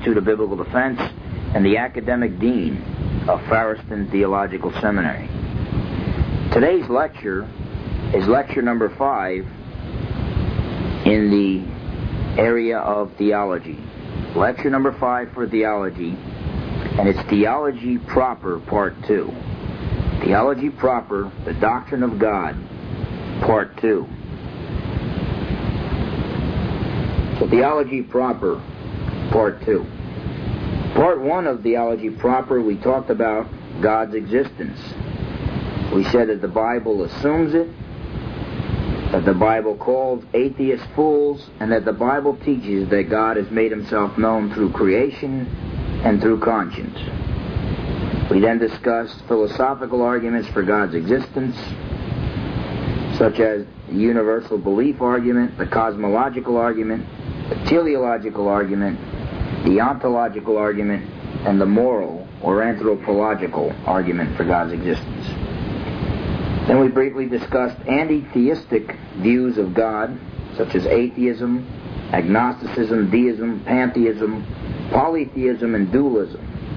Institute of Biblical Defense and the academic dean of Farriston Theological Seminary. Today's lecture is lecture number 5 in the area of theology. Lecture number 5 for theology, and it's Theology Proper, Part 2. Theology Proper, the Doctrine of God, Part 2. So Theology Proper, Part 2. Part 1 of Theology Proper, we talked about God's existence. We said that the Bible assumes it, that the Bible calls atheists fools, and that the Bible teaches that God has made himself known through creation and through conscience. We then discussed philosophical arguments for God's existence, such as the universal belief argument, the cosmological argument, the teleological argument, the ontological argument, and the moral or anthropological argument for God's existence. Then we briefly discussed anti-theistic views of God, such as atheism, agnosticism, deism, pantheism, polytheism, and dualism.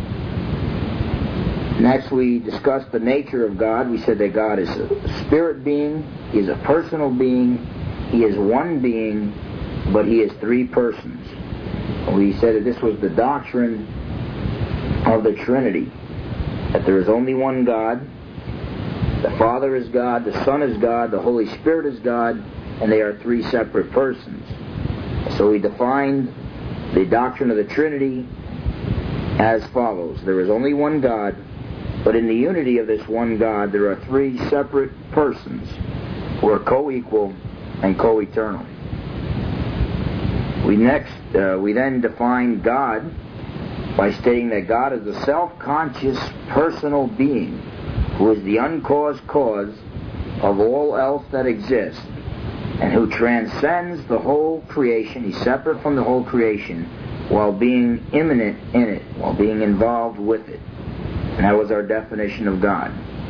Next, we discussed the nature of God. We said that God is a spirit being, he is a personal being, he is one being, but he is three persons. We said that this was the doctrine of the Trinity, that there is only one God. The Father is God, the Son is God, the Holy Spirit is God, and they are three separate persons. So we defined the doctrine of the Trinity as follows. There is only one God, but in the unity of this one God, there are three separate persons who are co-equal and co-eternal. We then defined God by stating that God is a self-conscious personal being who is the uncaused cause of all else that exists, and who transcends the whole creation. He's separate from the whole creation while being immanent in it, while being involved with it. And that was our definition of God.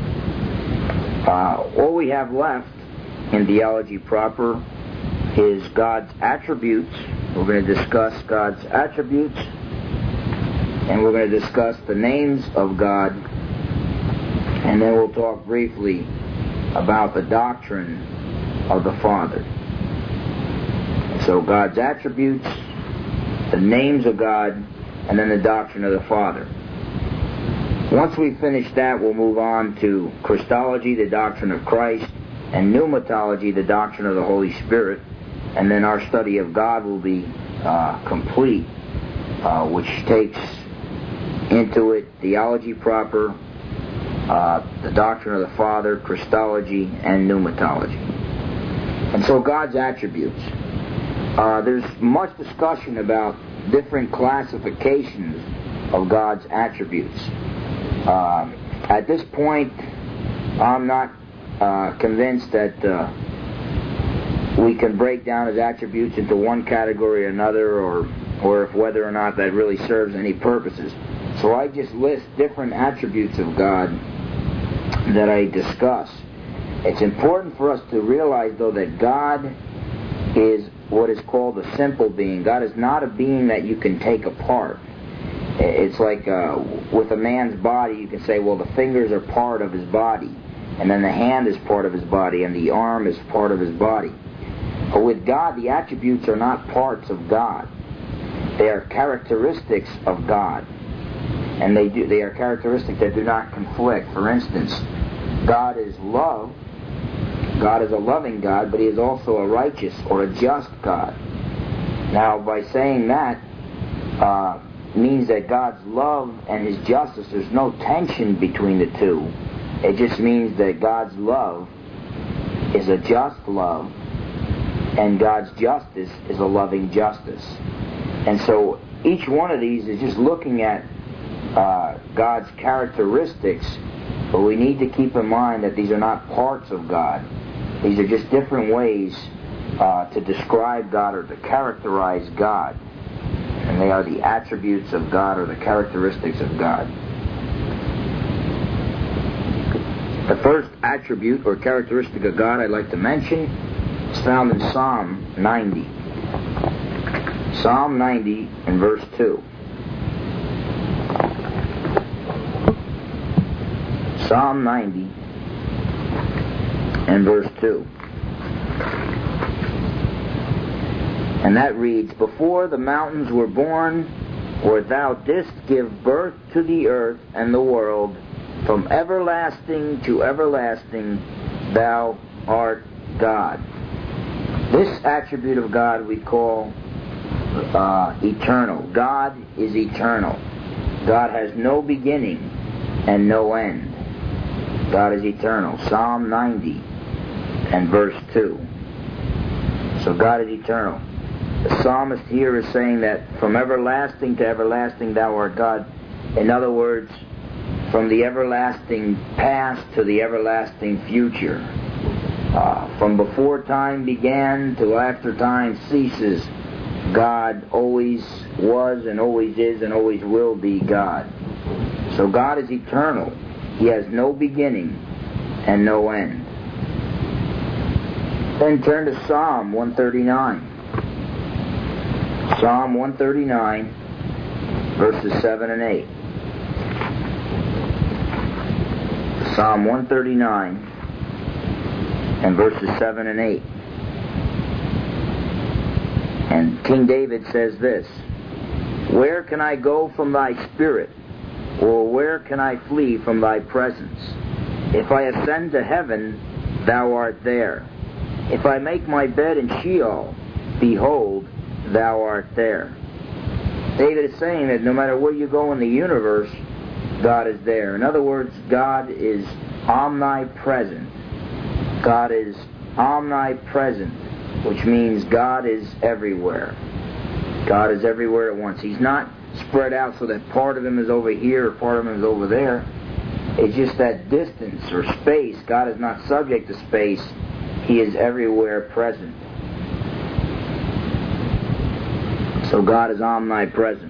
All we have left in Theology Proper is God's attributes. We're going to discuss God's attributes, and we're going to discuss the names of God, and then we'll talk briefly about the doctrine of the Father. So God's attributes, the names of God, and then the doctrine of the Father. Once we finish that, we'll move on to Christology, the doctrine of Christ, and pneumatology, the doctrine of the Holy Spirit. And then our study of God will be complete, which takes into it Theology Proper, the doctrine of the Father, Christology, and pneumatology. And so God's attributes. There's much discussion about different classifications of God's attributes. At this point, I'm not convinced that we can break down his attributes into one category or another, or if whether or not that really serves any purposes. So I just list different attributes of God that I discuss. It's important for us to realize, though, that God is what is called a simple being. God is not a being that you can take apart. It's like with a man's body, you can say, well, the fingers are part of his body, and then the hand is part of his body, and the arm is part of his body. But with God, the attributes are not parts of God. They are characteristics of God. And they are characteristics that do not conflict. For instance, God is love. God is a loving God, but he is also a righteous or a just God. Now, by saying that, means that God's love and his justice, there's no tension between the two. It just means that God's love is a just love, and God's justice is a loving justice. And so each one of these is just looking at God's characteristics, but we need to keep in mind that these are not parts of God. These are just different ways to describe God or to characterize God. And they are the attributes of God or the characteristics of God. The first attribute or characteristic of God I'd like to mention is found in Psalm 90. Psalm 90 in verse 2. Psalm 90 and verse 2. And that reads, Before the mountains were born, or thou didst give birth to the earth and the world, from everlasting to everlasting thou art God. This attribute of God we call eternal. God is eternal. God has no beginning and no end. God is eternal. Psalm 90 and verse 2. So God is eternal. The psalmist here is saying that from everlasting to everlasting thou art God. In other words, from the everlasting past to the everlasting future. From before time began to after time ceases, God always was and always is and always will be God. So God is eternal. He has no beginning and no end. Then turn to Psalm 139. Psalm 139, verses 7 and 8. Psalm 139 and verses 7 and 8. And King David says this, Where can I go from thy spirit, or where can I flee from thy presence? If I ascend to heaven, thou art there. If I make my bed in Sheol, behold, thou art there. David is saying that no matter where you go in the universe, God is there. In other words, God is omnipresent. God is omnipresent, which means God is everywhere. God is everywhere at once. He's not spread out so that part of Him is over here or part of Him is over there. It's just that distance or space. God is not subject to space. He is everywhere present. So God is omnipresent.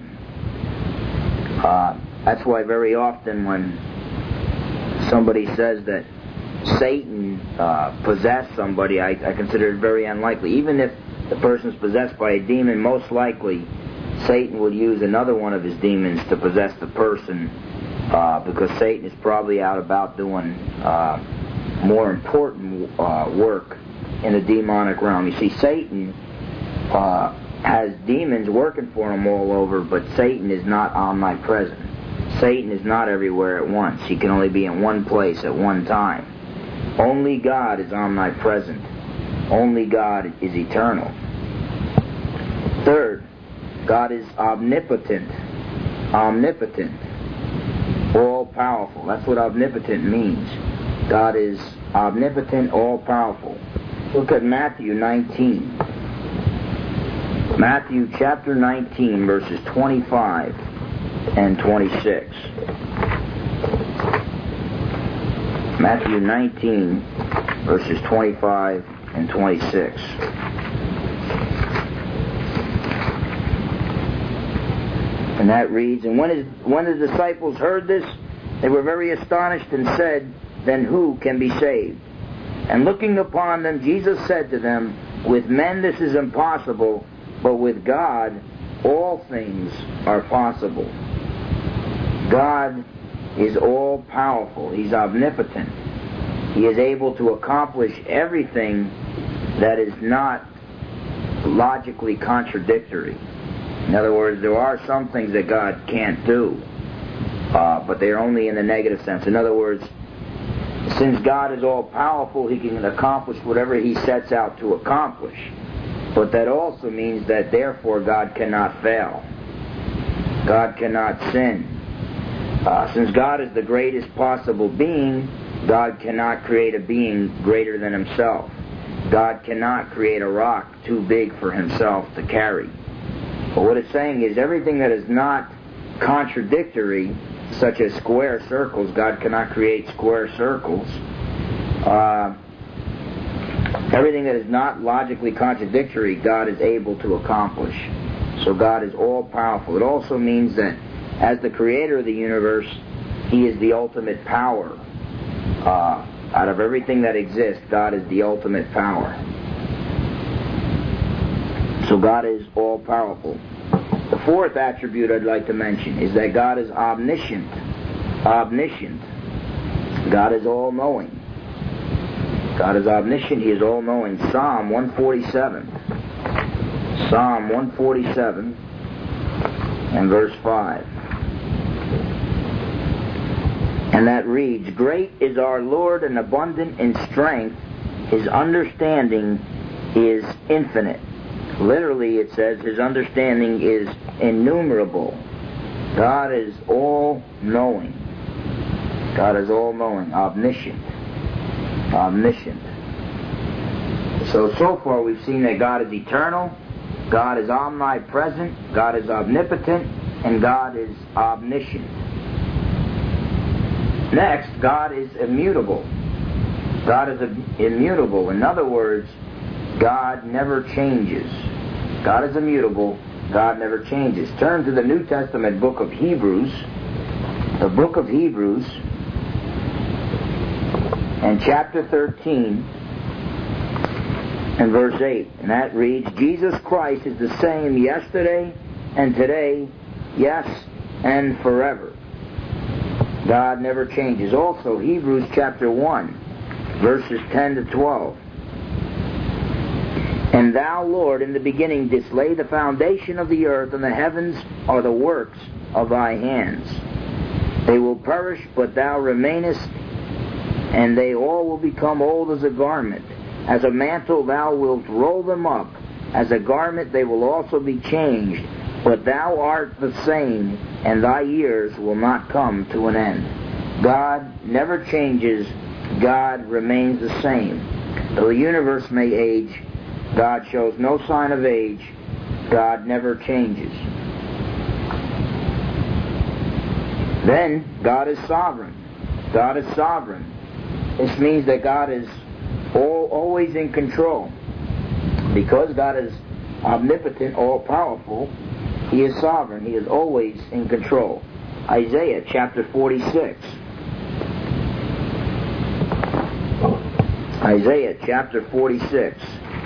That's why very often when somebody says that Satan possessed somebody, I consider it very unlikely. Even if the person is possessed by a demon, most likely Satan would use another one of his demons to possess the person, because Satan is probably out about doing more important work in the demonic realm. You see, Satan has demons working for him all over, but Satan is not omnipresent. Satan is not everywhere at once. He can only be in one place at one time. Only God is omnipresent. Only God is eternal. Third, God is omnipotent. Omnipotent. All-powerful. That's what omnipotent means. God is omnipotent, all-powerful. Look at Matthew 19. Matthew chapter 19, verses 25 and 26. Matthew 19, verses 25 and 26. And that reads, And when the disciples heard this, they were very astonished and said, Then who can be saved? And looking upon them, Jesus said to them, With men this is impossible, but with God all things are possible. God is all-powerful. He's omnipotent. He is able to accomplish everything that is not logically contradictory. In other words, there are some things that God can't do, but they are only in the negative sense. In other words, since God is all-powerful, He can accomplish whatever He sets out to accomplish. But that also means that therefore God cannot fail. God cannot sin. Since God is the greatest possible being, God cannot create a being greater than Himself. God cannot create a rock too big for Himself to carry. But what it's saying is everything that is not contradictory, such as square circles, God cannot create square circles. Everything that is not logically contradictory, God is able to accomplish. So God is all-powerful. It also means that as the creator of the universe, He is the ultimate power. Out of everything that exists, God is the ultimate power. So God is all-powerful. The fourth attribute I'd like to mention is that God is omniscient. Omniscient. God is all-knowing. God is omniscient. He is all-knowing. Psalm 147. Psalm 147 and verse 5. And that reads, Great is our Lord and abundant in strength. His understanding is infinite. Literally it says His understanding is innumerable. God is all-knowing. God is all-knowing, omniscient. Omniscient. So far we've seen that God is eternal, God is omnipresent, God is omnipotent, and God is omniscient. Next, God is immutable. God is immutable. In other words, God never changes. God is immutable. God never changes. Turn to the New Testament book of Hebrews. The book of Hebrews and chapter 13 and verse 8. And that reads, Jesus Christ is the same yesterday and today, yes, and forever. God never changes. Also, Hebrews chapter 1, verses 10 to 12. And thou, Lord, in the beginning didst lay the foundation of the earth, and the heavens are the works of thy hands. They will perish, but thou remainest, and they all will become old as a garment. As a mantle thou wilt roll them up. As a garment they will also be changed. But thou art the same, and thy years will not come to an end. God never changes. God remains the same. Though the universe may age, God shows no sign of age. God never changes. Then, God is sovereign. God is sovereign. This means that God is always in control. Because God is omnipotent, all-powerful, He is sovereign. He is always in control. Isaiah chapter 46. Isaiah chapter 46.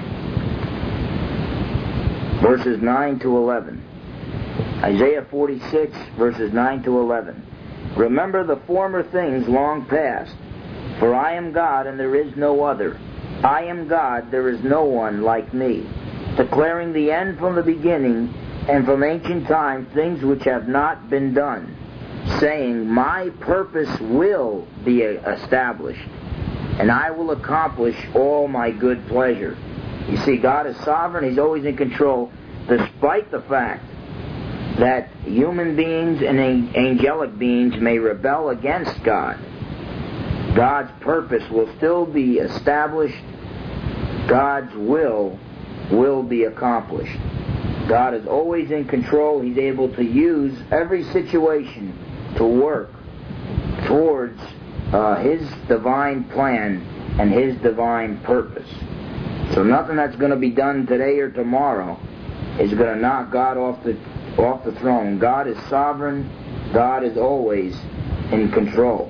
Verses 9 to 11. Isaiah 46, verses 9 to 11. Remember the former things long past, for I am God and there is no other. I am God, there is no one like me, declaring the end from the beginning, and from ancient times things which have not been done, saying, My purpose will be established, and I will accomplish all my good pleasure. You see, God is sovereign. He's always in control, despite the fact that human beings and angelic beings may rebel against God. God's purpose will still be established. God's will be accomplished. God is always in control. He's able to use every situation to work towards His divine plan and His divine purpose. So nothing that's going to be done today or tomorrow is going to knock God off the throne. God is sovereign. God is always in control.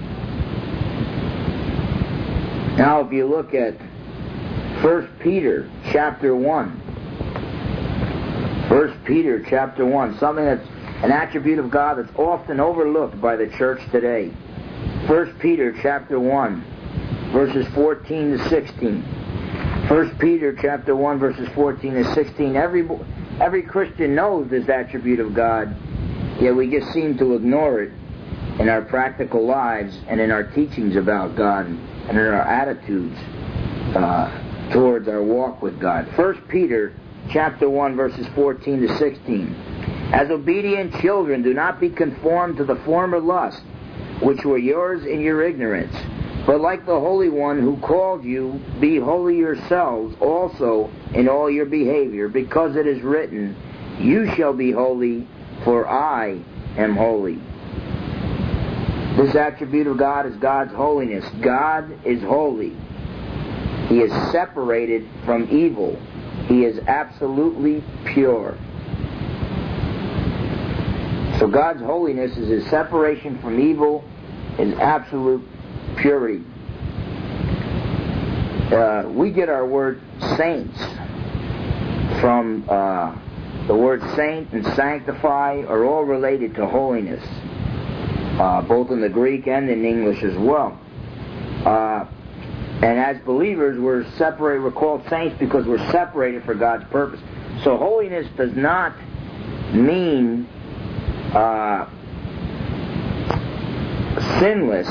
Now if you look at 1 Peter chapter 1. 1 Peter chapter 1, something that's an attribute of God that's often overlooked by the church today. 1 Peter chapter 1, verses 14 to 16. 1 Peter chapter 1, verses 14 to 16. Every Christian knows this attribute of God, yet we just seem to ignore it in our practical lives and in our teachings about God and in our attitudes towards our walk with God. 1 Peter chapter 1, verses 14 to 16. As obedient children, do not be conformed to the former lusts, which were yours in your ignorance. But like the Holy One who called you, be holy yourselves also in all your behavior, because it is written, You shall be holy, for I am holy. This attribute of God is God's holiness. God is holy. He is separated from evil. He is absolutely pure. So God's holiness is His separation from evil, His absolute purity. We get our word saints from the word saint and sanctify are all related to holiness, both in the Greek and in English as well. And as believers, we're separated. We're called saints because we're separated for God's purpose. So holiness does not mean sinless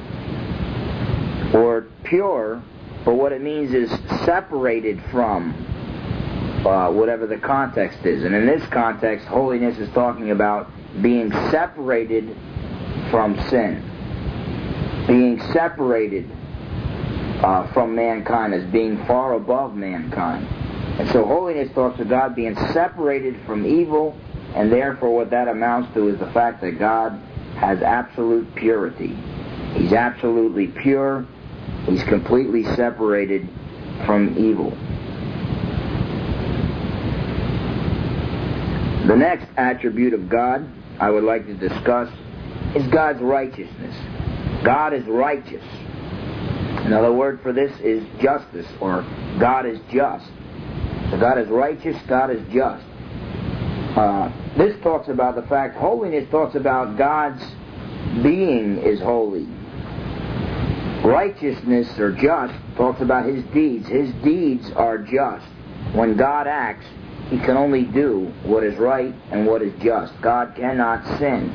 or pure, but what it means is separated from whatever the context is. And in this context, holiness is talking about being separated from sin, being separated from mankind, as being far above mankind. And so holiness talks of God being separated from evil, and therefore what that amounts to is the fact that God has absolute purity. He's absolutely pure. He's completely separated from evil. The next attribute of God I would like to discuss is God's righteousness. God is righteous. Another word for this is justice, or God is just. So God is righteous, God is just. This talks about the fact, holiness talks about God's being is holy. Righteousness, or just, talks about His deeds. His deeds are just. When God acts, He can only do what is right and what is just. God cannot sin.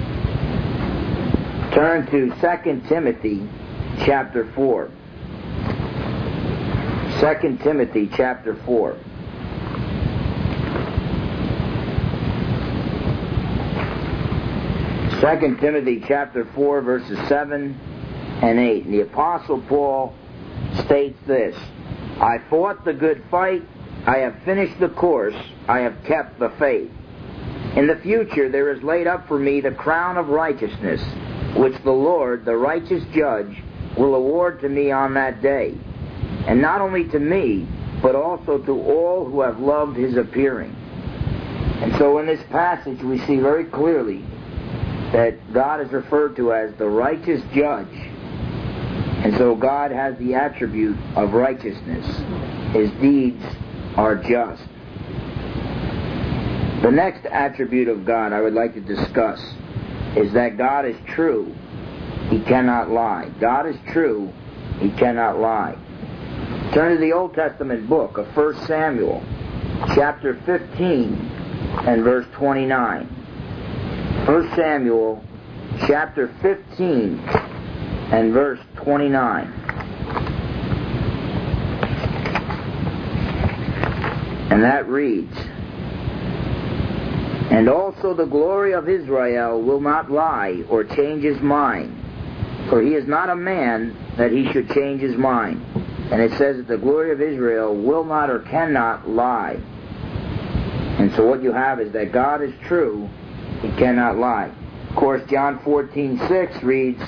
Turn to 2 Timothy chapter 4. 2 Timothy chapter 4. Second Timothy chapter 4, verses 7 and 8. And the Apostle Paul states this: I fought the good fight, I have finished the course, I have kept the faith. In the future there is laid up for me the crown of righteousness, which the Lord, the righteous judge, will award to me on that day. And not only to me, but also to all who have loved His appearing. And so in this passage we see very clearly that God is referred to as the righteous judge. And so God has the attribute of righteousness. His deeds are just. The next attribute of God I would like to discuss is that God is true. He cannot lie. God is true. He cannot lie. Turn to the Old Testament book of 1 Samuel, chapter 15 and verse 29. 1 Samuel chapter 15 and verse 29. And that reads, And also the glory of Israel will not lie or change his mind, for he is not a man that he should change his mind. And it says that the glory of Israel will not or cannot lie. And so what you have is that God is true. He cannot lie. Of course, John 14:6 reads,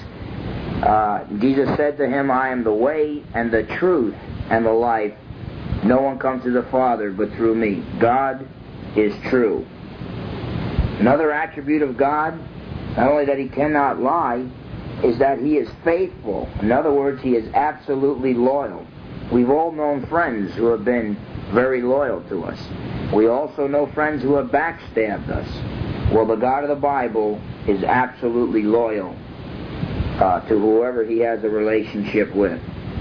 Jesus said to him, I am the way and the truth and the life. No one comes to the Father but through me. God is true. Another attribute of God, not only that He cannot lie, is that He is faithful. In other words, He is absolutely loyal. We've all known friends who have been very loyal to us. We also know friends who have backstabbed us. Well, the God of the Bible is absolutely loyal to whoever He has a relationship with.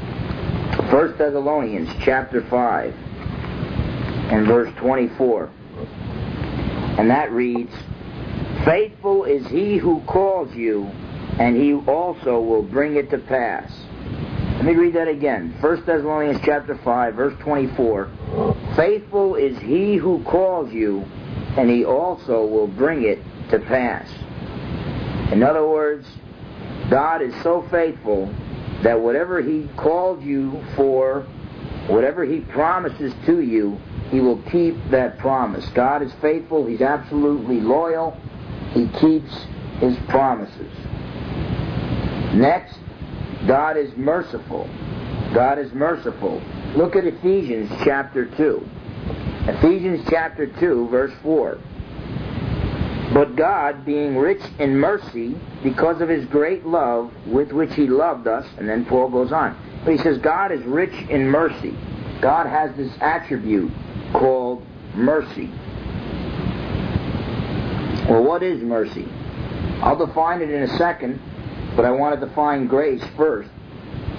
1 Thessalonians chapter 5 and verse 24. And that reads, Faithful is He who calls you, and He also will bring it to pass. Let me read that again. 1 Thessalonians chapter 5, verse 24. Faithful is He who calls you, and He also will bring it to pass. In other words, God is so faithful that whatever He called you for, whatever He promises to you, He will keep that promise. God is faithful. He's absolutely loyal. He keeps His promises. Next, God is merciful. God is merciful. Look at Ephesians chapter 2. Ephesians chapter 2, verse 4. But God, being rich in mercy, because of His great love with which He loved us, and then Paul goes on. But he says God is rich in mercy. God has this attribute called mercy. Well, what is mercy? I'll define it in a second, but I want to define grace first.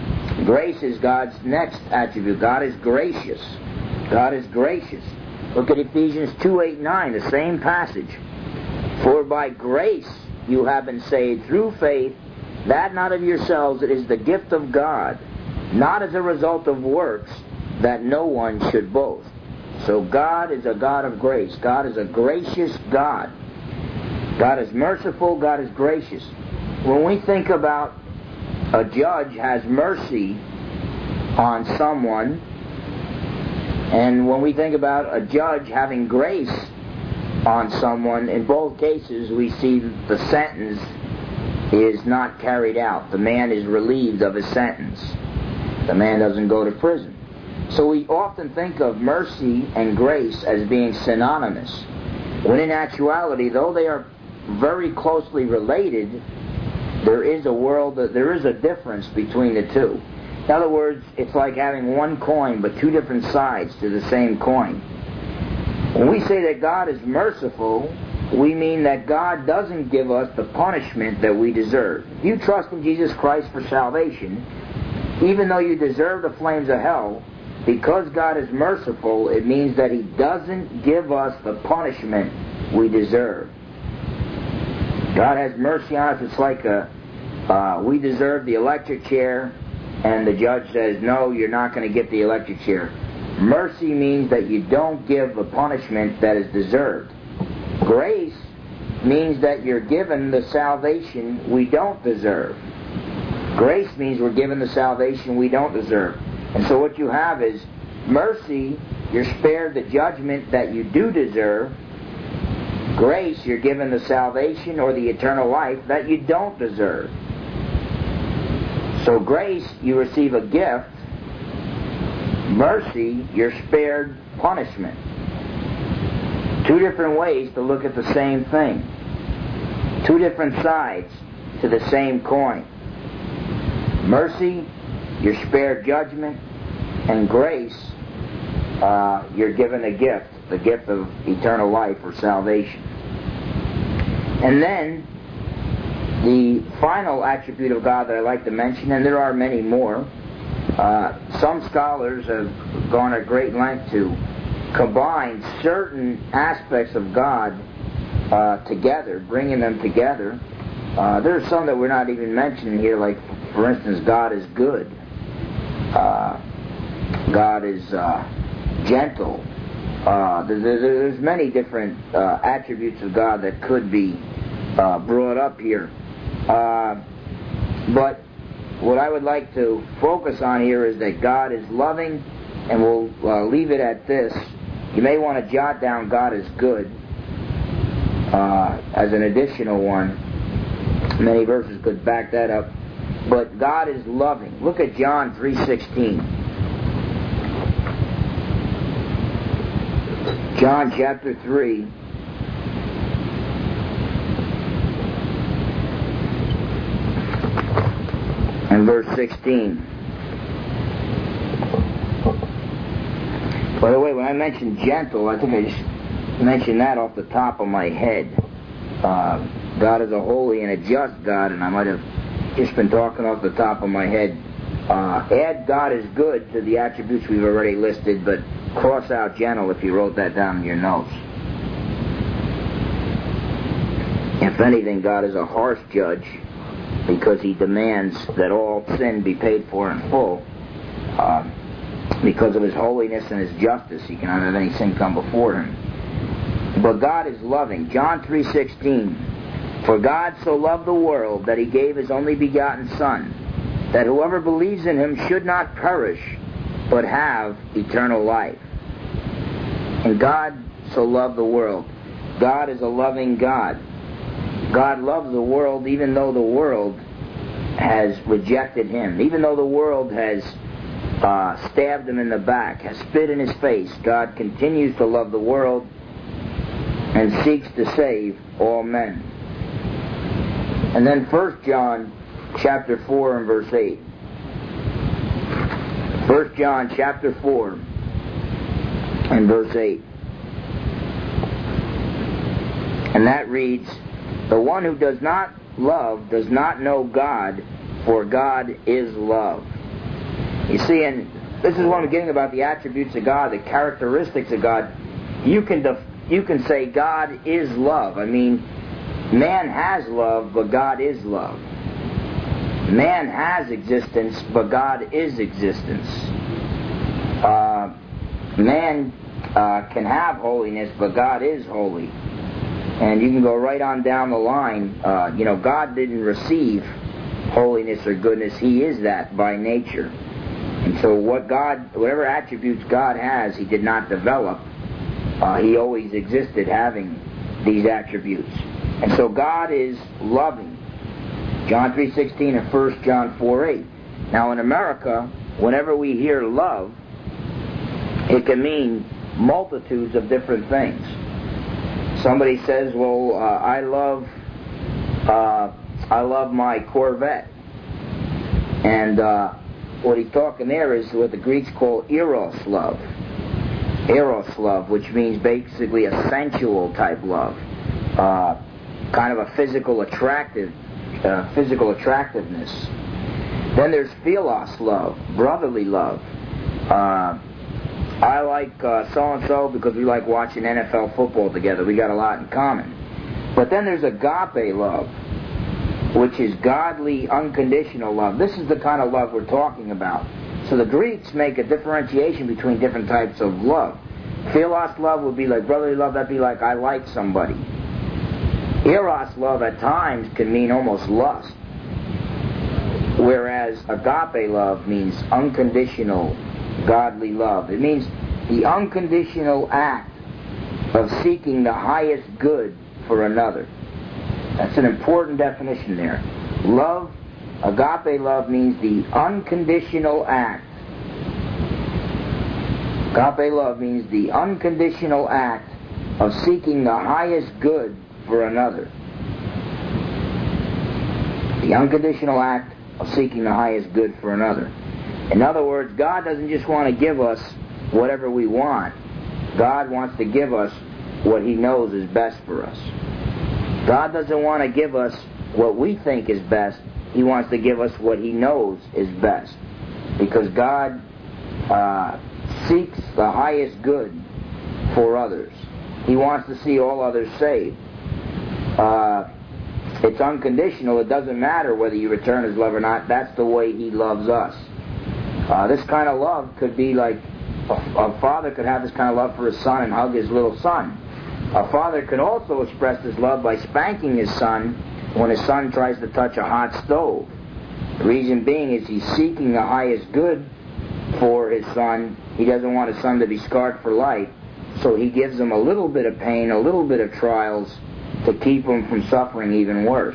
Grace is God's next attribute. God is gracious. God is gracious. Look at Ephesians 2:8-9, the same passage. For by grace you have been saved through faith, that not of yourselves, it is the gift of God, not as a result of works, that no one should boast. So God is a God of grace. God is a gracious God. God is merciful. God is gracious. When we think about a judge has mercy on someone, and when we think about a judge having grace on someone, in both cases we see the sentence is not carried out. The man is relieved of his sentence. The man doesn't go to prison. So we often think of mercy and grace as being synonymous, when in actuality, though they are very closely related, there is a difference between the two. In other words, it's like having one coin but two different sides to the same coin. When we say that God is merciful, we mean that God doesn't give us the punishment that we deserve. If you trust in Jesus Christ for salvation, even though you deserve the flames of hell, because God is merciful, it means that He doesn't give us the punishment we deserve. God has mercy on us. It's like we deserve the electric chair, and the judge says, no, you're not going to get the electric chair. Mercy means that you don't give the punishment that is deserved. Grace means that you're given the salvation we don't deserve. Grace means we're given the salvation we don't deserve. And so what you have is mercy, you're spared the judgment that you do deserve. Grace, you're given the salvation or the eternal life that you don't deserve. So grace, you receive a gift. Mercy, you're spared punishment. Two different ways to look at the same thing. Two different sides to the same coin. Mercy, you're spared judgment. And grace, you're given a gift, the gift of eternal life or salvation. And then, the final attribute of God that I like to mention, and there are many more, some scholars have gone at great length to combine certain aspects of God together, bringing them together. There are some that we're not even mentioning here, like, for instance, God is good. God is gentle. There's many different attributes of God that could be brought up here. But what I would like to focus on here is that God is loving, and we'll leave it at this. You may want to jot down God is good as an additional one. Many verses could back that up. But God is loving. Look at John 3:16. John chapter 3. And verse 16. By the way, when I mentioned gentle, I think I just mentioned that off the top of my head. God is a holy and a just God, and I might have just been talking off the top of my head. Add God is good to the attributes we've already listed, but cross out gentle if you wrote that down in your notes. If anything, God is a harsh judge because He demands that all sin be paid for in full. Because of His holiness and His justice, He cannot have any sin come before Him. But God is loving. John 3:16. For God so loved the world that He gave His only begotten Son, that whoever believes in Him should not perish, but have eternal life. And God so loved the world. God is a loving God. God loves the world even though the world has rejected Him. Even though the world has stabbed Him in the back, has spit in His face, God continues to love the world and seeks to save all men. And then 1 John chapter 4 and verse 8. 1 John chapter 4 and verse 8. And that reads, the one who does not love does not know God, for God is love. You see, and this is what I'm getting about the attributes of God, the characteristics of God. You can say God is love. I mean, man has love, but God is love. Man has existence, but God is existence. Man can have holiness, but God is holy. And you can go right on down the line. God didn't receive holiness or goodness. He is that by nature. And so whatever attributes God has, He did not develop. He always existed having these attributes. And so God is loving. John 3:16 and 1 John 4:8. Now in America, whenever we hear love, it can mean multitudes of different things. Somebody says, well, I love my Corvette. And what he's talking there is what the Greeks call eros love. Eros love, which means basically a sensual type love. Kind of a physical attractiveness. Then there's philos love, brotherly love. I like so-and-so because we like watching NFL football together. We got a lot in common. But then there's agape love, which is godly, unconditional love. This is the kind of love we're talking about. So the Greeks make a differentiation between different types of love. Philos love would be like brotherly love. That'd be like I like somebody. Eros love at times can mean almost lust. Whereas agape love means unconditional, godly love. It means the unconditional act of seeking the highest good for another. That's an important definition there. Love, agape love means the unconditional act. Agape love means the unconditional act of seeking the highest good for another. The unconditional act of seeking the highest good for another. In other words, God doesn't just want to give us whatever we want. God wants to give us what He knows is best for us. God doesn't want to give us what we think is best. He wants to give us what He knows is best. Because God seeks the highest good for others. He wants to see all others saved. It's unconditional. It doesn't matter whether you return His love or not. That's the way He loves us. This kind of love could be like a father could have this kind of love for his son and hug his little son. A father could also express his love by spanking his son when his son tries to touch a hot stove. The reason being is he's seeking the highest good for his son. He doesn't want his son to be scarred for life, so he gives him a little bit of pain, a little bit of trials to keep him from suffering even worse.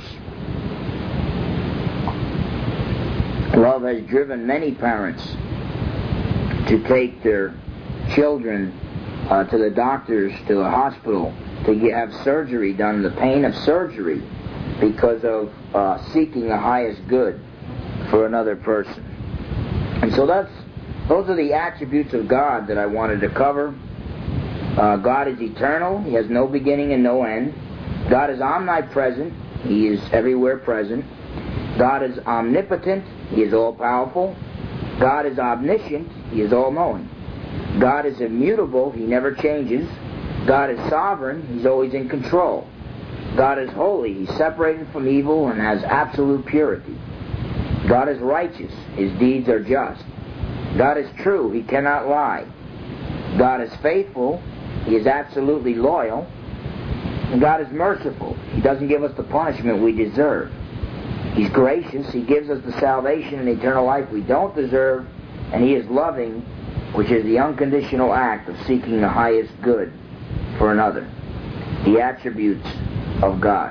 Love has driven many parents to take their children to the doctors, to the hospital, to have surgery done, the pain of surgery, because of seeking the highest good for another person. And so those are the attributes of God that I wanted to cover. God is eternal. He has no beginning and no end. God is omnipresent. He is everywhere present. God is omnipotent. He is all-powerful. God is omniscient. He is all-knowing. God is immutable. He never changes. God is sovereign. He's always in control. God is holy. He's separated from evil and has absolute purity. God is righteous. His deeds are just. God is true. He cannot lie. God is faithful. He is absolutely loyal. And God is merciful. He doesn't give us the punishment we deserve. He's gracious. He gives us the salvation and eternal life we don't deserve. And He is loving, which is the unconditional act of seeking the highest good for another. The attributes of God.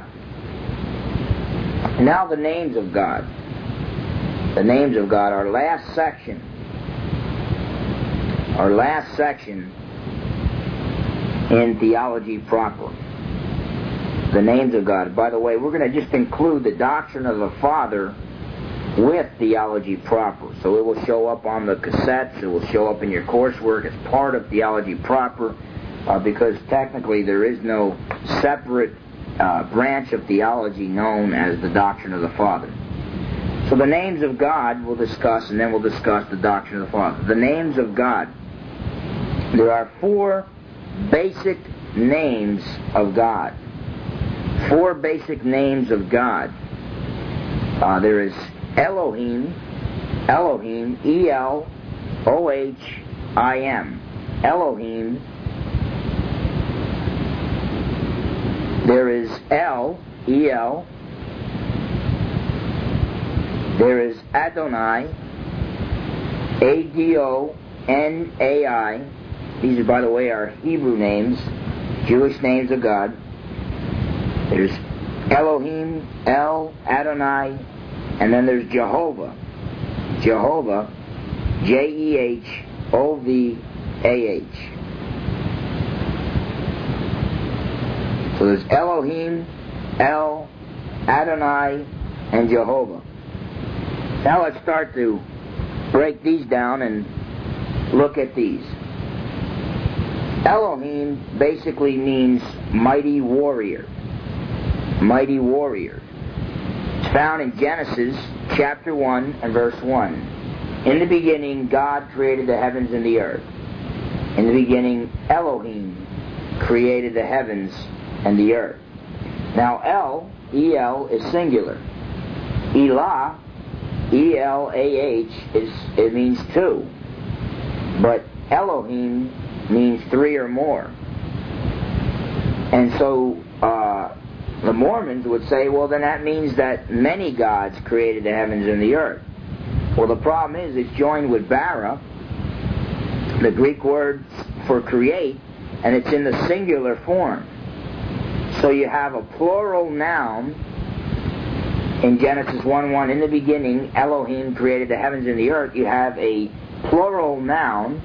Now the names of God. The names of God. Our last section. Our last section in theology proper. The names of God. By the way, we're going to just include the doctrine of the Father with theology proper. So it will show up on the cassettes. It will show up in your coursework as part of theology proper, because technically there is no separate branch of theology known as the doctrine of the Father. So the names of God we'll discuss, and then we'll discuss the doctrine of the Father. The names of God. There are 4 basic names of God. 4 basic names of God. There is Elohim, E-L-O-H-I-M. Elohim. There is El, E-L. There is Adonai, A-D-O-N-A-I. These are, by the way, our Hebrew names, Jewish names of God. There's Elohim, El, Adonai, and then there's Jehovah. Jehovah, J-E-H-O-V-A-H. So there's Elohim, El, Adonai, and Jehovah. Now let's start to break these down and look at these. Elohim basically means mighty warrior. Mighty warrior. It's found in Genesis chapter 1 and verse 1. In the beginning, God created the heavens and the earth. In the beginning, Elohim created the heavens and the earth. Now, El, E-L, is singular. Elah, E-L-A-H, it means 2. But Elohim means 3 or more. And so the Mormons would say, well, then that means that many gods created the heavens and the earth. Well, the problem is it's joined with bara, the Greek word for create, and it's in the singular form. So you have a plural noun in Genesis 1:1. In the beginning, Elohim created the heavens and the earth. You have a plural noun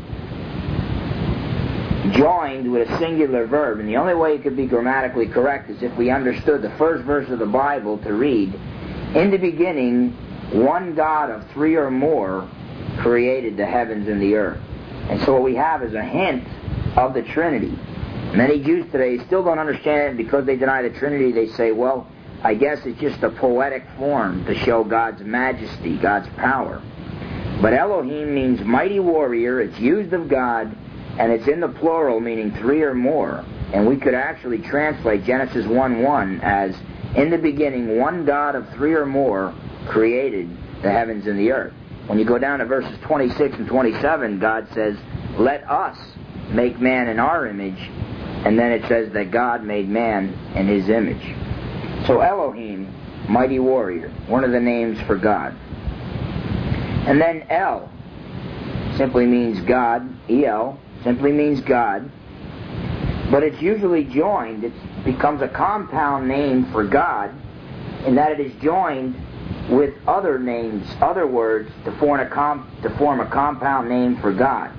joined with a singular verb. And the only way it could be grammatically correct is if we understood the first verse of the Bible to read, in the beginning, one God of 3 or more created the heavens and the earth. And so what we have is a hint of the Trinity. Many Jews today still don't understand it. Because they deny the Trinity, they say, well, I guess it's just a poetic form to show God's majesty, God's power. But Elohim means mighty warrior. It's used of God, and it's in the plural, meaning 3 or more. And we could actually translate Genesis 1:1 as, in the beginning, one God of 3 or more created the heavens and the earth. When you go down to verses 26 and 27, God says, let us make man in our image. And then it says that God made man in his image. So Elohim, mighty warrior, one of the names for God. And then El simply means God. E-L simply means God. But it's usually joined. It becomes a compound name for God in that it is joined with other names, other words, to form a compound name for God.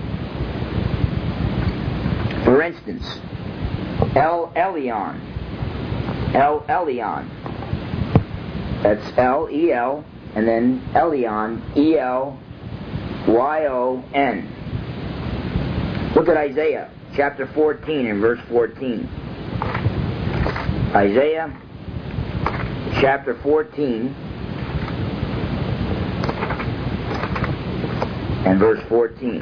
For instance, El Elyon. El Elyon. That's L-E-L, and then Elyon, E-L-Y-O-N. Look at Isaiah chapter 14 and verse 14. Isaiah chapter 14 and verse 14.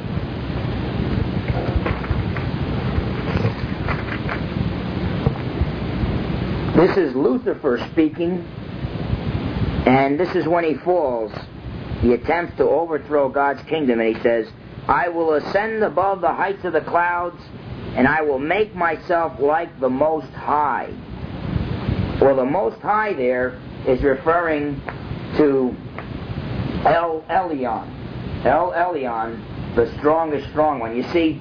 This is Lucifer speaking, and this is when he falls. He attempts to overthrow God's kingdom, and he says, I will ascend above the heights of the clouds, and I will make myself like the Most High. Well, the Most High there is referring to El Elyon. El Elyon, the strongest strong one. You see,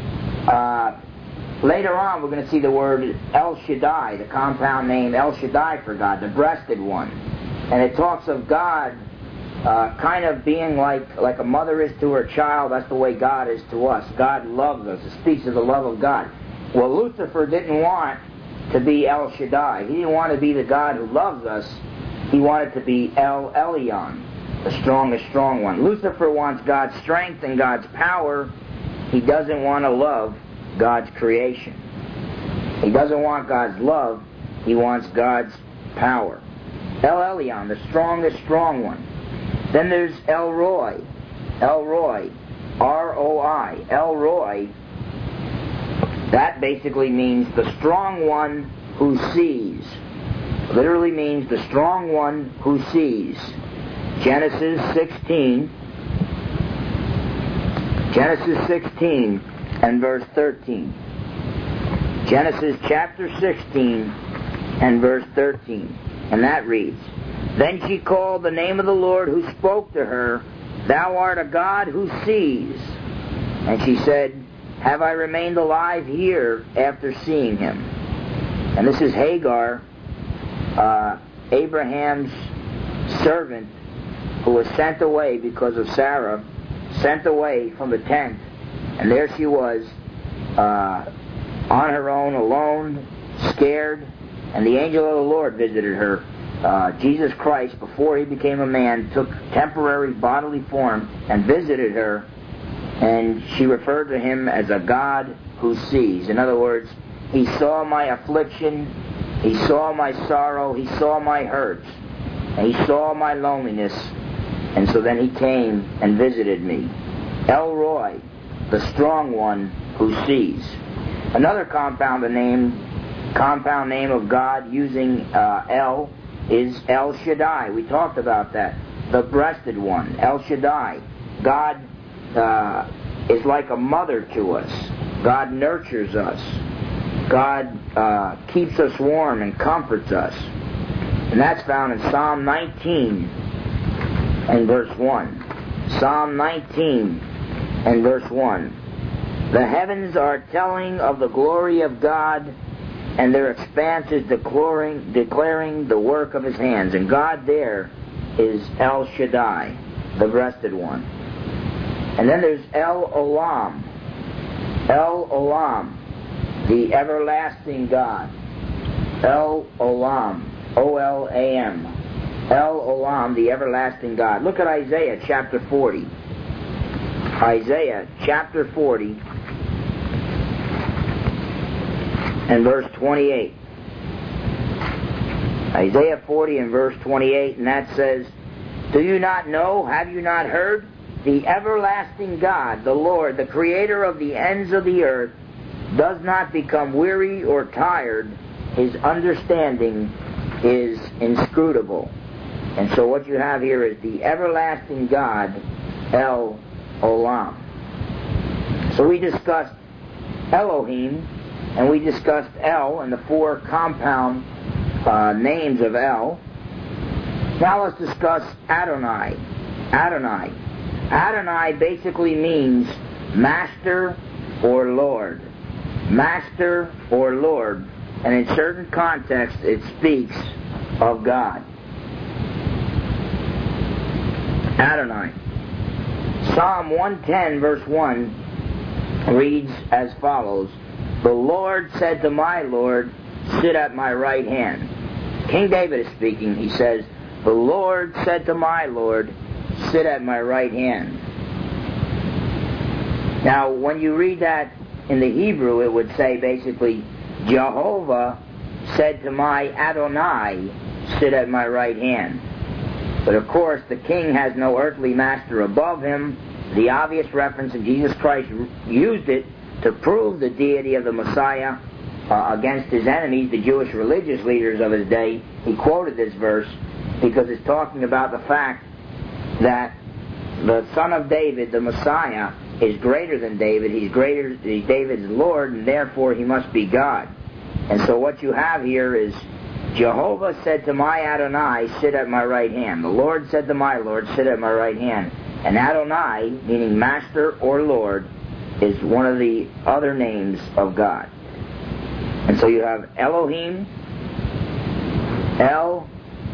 later on we're going to see the word El Shaddai, the compound name El Shaddai for God, the breasted one. And it talks of God kind of being like a mother is to her child. That's the way God is to us. God loves us. It speaks of the love of God. Well, Lucifer didn't want to be El Shaddai. He didn't want to be the God who loves us. He wanted to be El Elyon, the strongest strong one. Lucifer wants God's strength and God's power. He doesn't want to love God's creation. He doesn't want God's love. He wants God's power. El Elyon, the strongest strong one. Then there's El Roi. El Roi. R-O-I. El Roi. That basically means the strong one who sees. Literally means the strong one who sees. Genesis 16. Genesis 16 and verse 13. Genesis chapter 16 and verse 13. And that reads, Then she called the name of the Lord who spoke to her, Thou art a God who sees. And she said, Have I remained alive here after seeing him? And this is Hagar, Abraham's servant, who was sent away because of Sarah, sent away from the tent. And there she was, on her own, alone, scared. And the angel of the Lord visited her. Jesus Christ, before he became a man, took temporary bodily form and visited her. And she referred to him as a God who sees. In other words, he saw my affliction, he saw my sorrow, he saw my hurts, and he saw my loneliness. And so then he came and visited me. El Roi, the strong one who sees. Another compound name of God using El is El Shaddai. We talked about that. The breasted one, El Shaddai. God is like a mother to us. God nurtures us. God keeps us warm and comforts us. And that's found in Psalm 19 and verse 1. Psalm 19 and verse 1. The heavens are telling of the glory of God, and their expanse is declaring the work of his hands. And God there is El Shaddai, the breasted one. And then there's El Olam. El Olam, the everlasting God. El Olam. O-L-A-M. El Olam, the everlasting God. Look at Isaiah chapter 40. Isaiah chapter 40 and verse 28. Isaiah 40 and verse 28, and that says, Do you not know, have you not heard? The everlasting God, the Lord, the creator of the ends of the earth, does not become weary or tired. His understanding is inscrutable. And so what you have here is the everlasting God, El Olam. So we discussed Elohim, and we discussed El and the four compound names of El. Now let's discuss Adonai. Adonai. Adonai basically means master or Lord. Master or Lord. And in certain contexts it speaks of God. Adonai. Psalm 110 verse 1 reads as follows, The Lord said to my Lord, Sit at my right hand. King David is speaking. He says, The Lord said to my Lord, Sit at my right hand. Now, when you read that in the Hebrew, it would say basically, Jehovah said to my Adonai, Sit at my right hand. But of course, the king has no earthly master above him. The obvious reference, and Jesus Christ used it to prove the deity of the Messiah against his enemies, the Jewish religious leaders of his day. He quoted this verse because it's talking about the fact that the son of David, the Messiah, is greater than David. He's David's Lord, and therefore he must be God. And so what you have here is Jehovah said to my Adonai, Sit at my right hand. The Lord said to my Lord, Sit at my right hand. And Adonai, meaning master or Lord, is one of the other names of God. And so you have Elohim, El,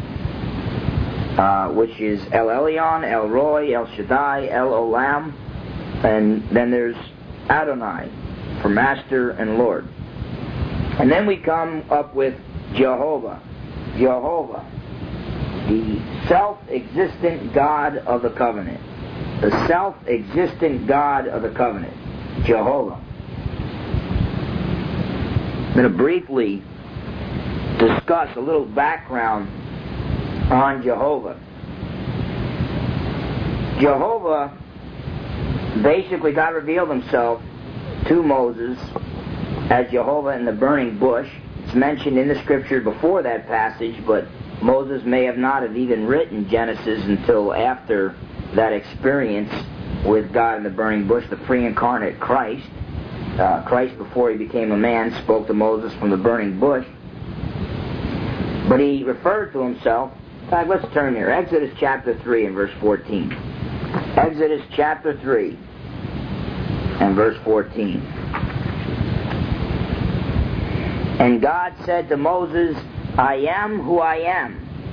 which is El Elyon, El Roi, El Shaddai, El Olam, and then there's Adonai for master and Lord. And then we come up with Jehovah. Jehovah, the self-existent God of the covenant. The self-existent God of the covenant. Jehovah. I'm going to briefly discuss a little background on Jehovah. Jehovah, basically God revealed himself to Moses as Jehovah in the burning bush. It's mentioned in the scripture before that passage, but Moses may have not have even written Genesis until after that experience with God in the burning bush, the pre-incarnate Christ. Christ, before he became a man, spoke to Moses from the burning bush. But he referred to himself. In fact, let's turn here. Exodus chapter 3 and verse 14. Exodus chapter 3 and verse 14. And God said to Moses, I am who I am.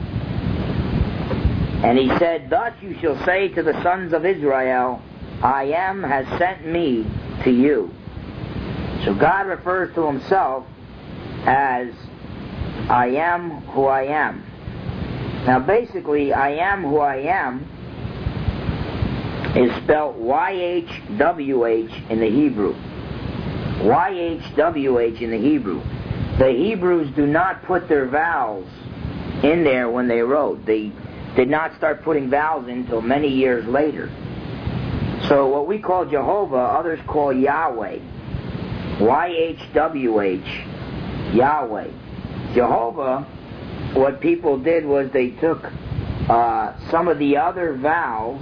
And he said, thus you shall say to the sons of Israel, I am has sent me to you. So God refers to himself as I am who I am. Now basically, I am who I am is spelled Y-H-W-H in the Hebrew. Y-H-W-H in the Hebrew. The Hebrews do not put their vowels in there when they wrote. They did not start putting vowels in until many years later. So what we call Jehovah, others call Yahweh. Y-H-W-H, Yahweh. Jehovah, what people did was they took some of the other vowels,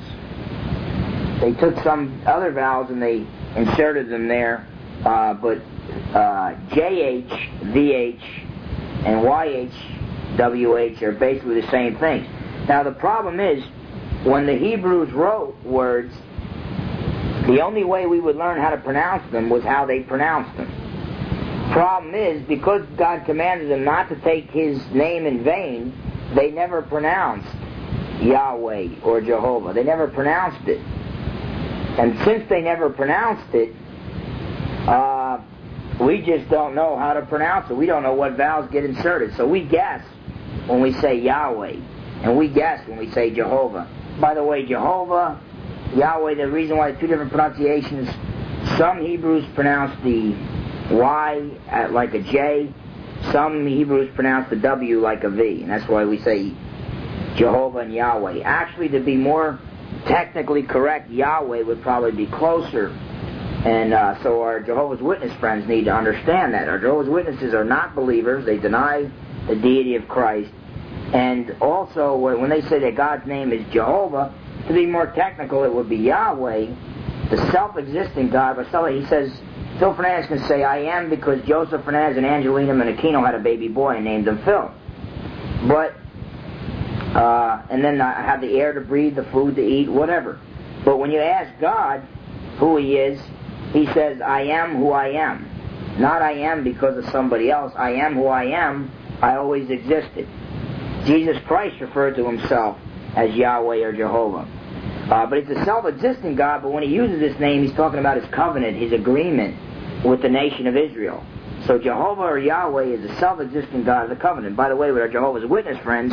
and they inserted them there, but J-H, V-H, and Y-H-W-H are basically the same things. Now the problem is, when the Hebrews wrote words, the only way we would learn how to pronounce them was how they pronounced them. Problem is, because God commanded them not to take His name in vain, they never pronounced Yahweh or Jehovah. They never pronounced it. And since they never pronounced it, we just don't know how to pronounce it. We don't know what vowels get inserted. So we guess when we say Yahweh, and we guess when we say Jehovah. By the way, Jehovah, Yahweh, the reason why two different pronunciations, some Hebrews pronounce the Y like a J, some Hebrews pronounce the W like a V, and that's why we say Jehovah and Yahweh. Actually, to be more technically correct, Yahweh would probably be closer, and so our Jehovah's Witness friends need to understand that. Our Jehovah's Witnesses are not believers. They deny the deity of Christ, and also when they say that God's name is Jehovah, to be more technical, it would be Yahweh, the self-existing God. But he says, Phil Fernandez can say, I am, because Joseph Fernandez and Angelina Menachino had a baby boy and named him Phil. But, and then I have the air to breathe, the food to eat, whatever. But when you ask God who He is, He says, I am who I am. Not I am because of somebody else. I am who I am. I always existed. Jesus Christ referred to Himself as Yahweh or Jehovah. But it's a self-existing God, but when He uses this name, He's talking about His covenant, His agreement with the nation of Israel. So Jehovah or Yahweh is a self-existing God of the covenant. By the way, with our Jehovah's Witness friends,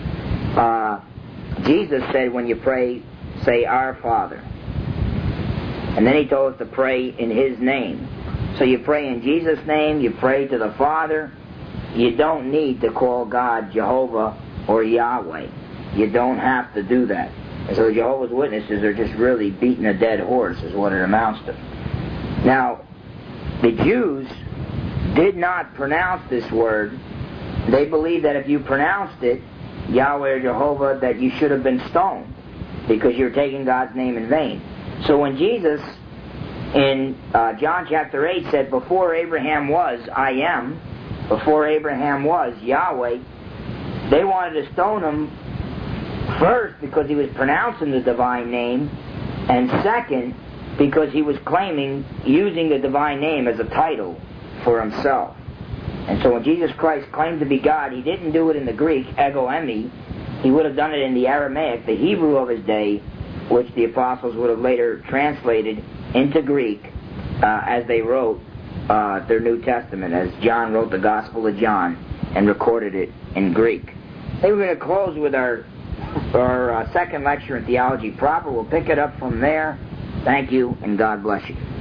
Jesus said when you pray, say, Our Father. And then He told us to pray in His name. So you pray in Jesus' name, you pray to the Father. You don't need to call God Jehovah or Yahweh. You don't have to do that. And so the Jehovah's Witnesses are just really beating a dead horse, is what it amounts to. Now, the Jews did not pronounce this word. They believed that if you pronounced it, Yahweh or Jehovah, that you should have been stoned, because you're taking God's name in vain. So when Jesus, in John chapter 8, said, before Abraham was, I am, before Abraham was, Yahweh, they wanted to stone Him first because He was pronouncing the divine name, and second because He was claiming, using the divine name as a title for Himself. And so when Jesus Christ claimed to be God, He didn't do it in the Greek, ego eimi. He would have done it in the Aramaic, the Hebrew of His day, which the apostles would have later translated into Greek as they wrote their New Testament, as John wrote the Gospel of John and recorded it in Greek. I think we're going to close with our second lecture in Theology Proper. We'll pick it up from there. Thank you, and God bless you.